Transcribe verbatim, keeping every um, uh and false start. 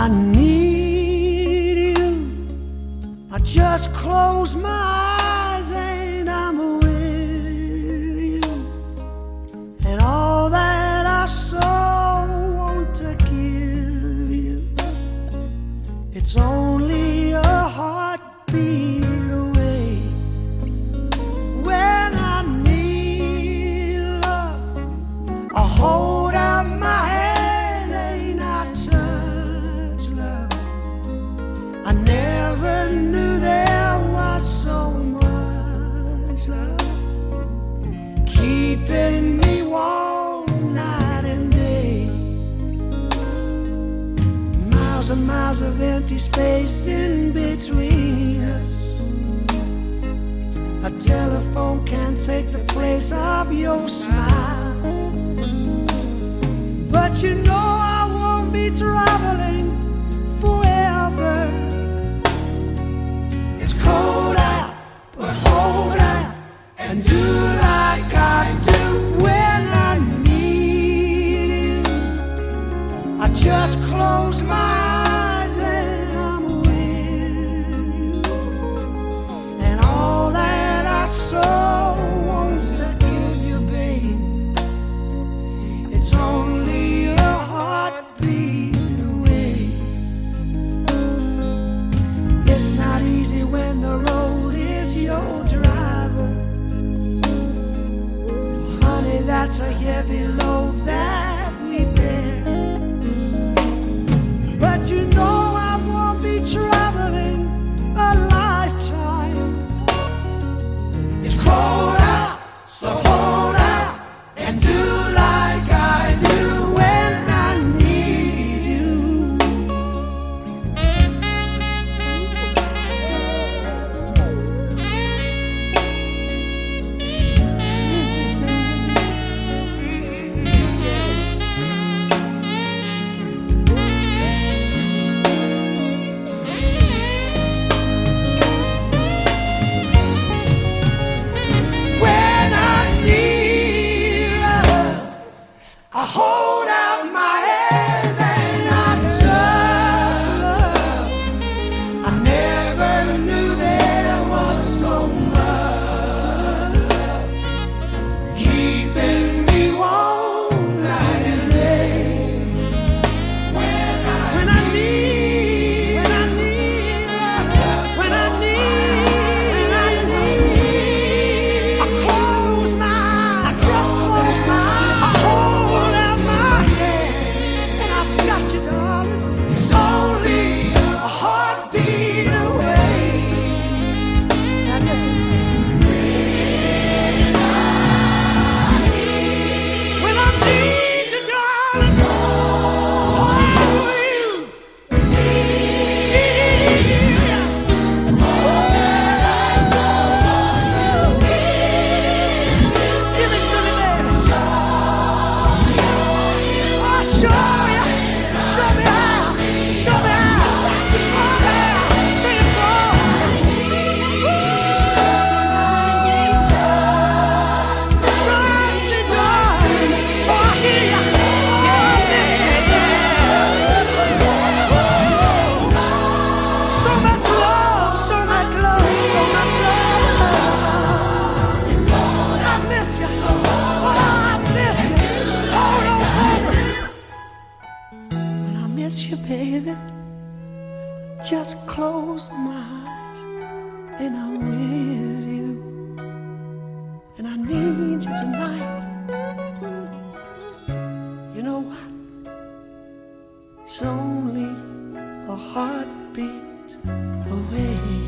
I need you. I just close my eyes and I'm with you. And all that I so want to give you, it's only a heartbeat away. When I need love, I hold out my hand and I touch love. I never knew there was so much love, keeping me warm night and day. Miles and miles of empty space in between us. A telephone can't take the place of your smile. But you know I won't be traveling forever. It's cold out, but hold out and do like I do. When I need you, I just close my eyes and I'm with you. And all that I so want to give you, babe, it's only a heartbeat away. It's not easy when the road is your driver. Honey, that's a heavy load that we bear. But you know I won't be traveling a lifetime. It's cold out, so hold out and do like I do when I need you. When I need love, I hold out my hands and I touch love. I never knew there was so much love, keeping me warm night and day. When I need, when I need love, when I need, when I need, I close my eyes, I just close my eyes, I hold out my hand, and I've got you, darling. It's only a heartbeat away. Now listen. When I need you, darling, hold you, need you. Give it to me, baby. I'll show you, show me how, show me how. Oh, yeah, sing it for me. Trust me, darling, for I hear you. Oh, listen, yeah. So much love, so much love, so much love. I miss you. Oh, I miss you. Hold on for me. When I miss you, baby, just close my eyes and I'm with you. And I need you tonight. You know what? It's only a heartbeat away.